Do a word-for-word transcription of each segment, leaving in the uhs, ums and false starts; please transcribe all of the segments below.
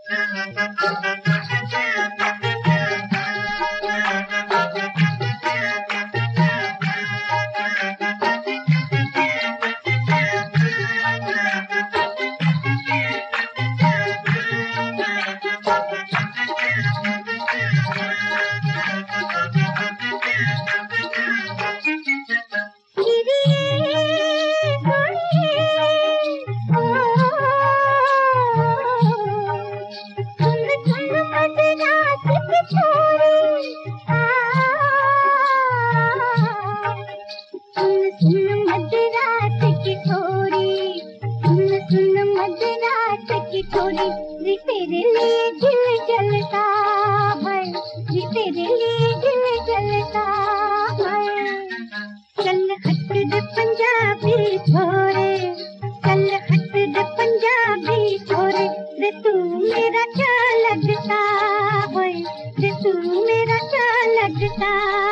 थोड़ी तेरे लिए दिल जलता है, तेरे लिए दिल जलता है। चल हट दे पंजाबी छोरे, चल हट दे पंजाबी छोरे, रे तू मेरा क्या लगता है, रे तू मेरा क्या लगता।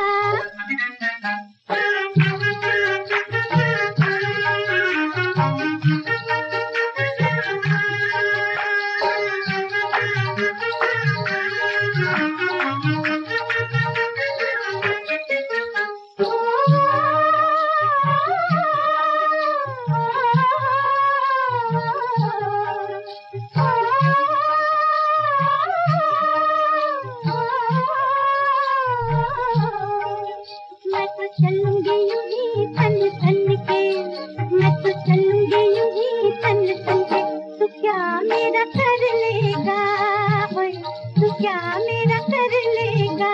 मैं तो चलूंगी यूं ही तन तन के, मैं तो चलूंगी यूं ही तन तन के, तू क्या मेरा कर लेगा, तू क्या मेरा कर लेगा।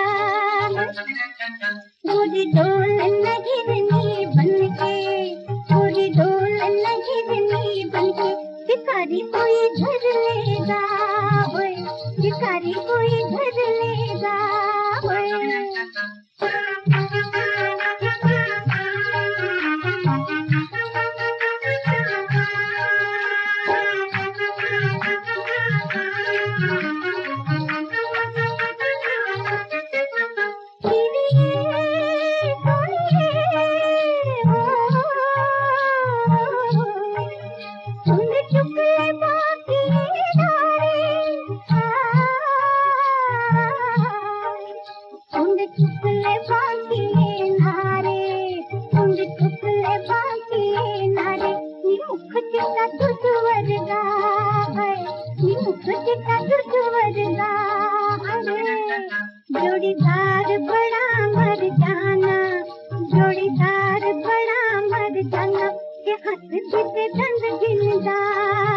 गोरी डोल नगिरनी बन के, गोरी डोल नगिरनी बन के, भिखारी कोई धर लेगा, भिखारी कोई धर लेगा। जोड़ीदार बड़ा मर जाना, जोड़ीदार बड़ा मर जाना, के हाथ से दंड गिनदा।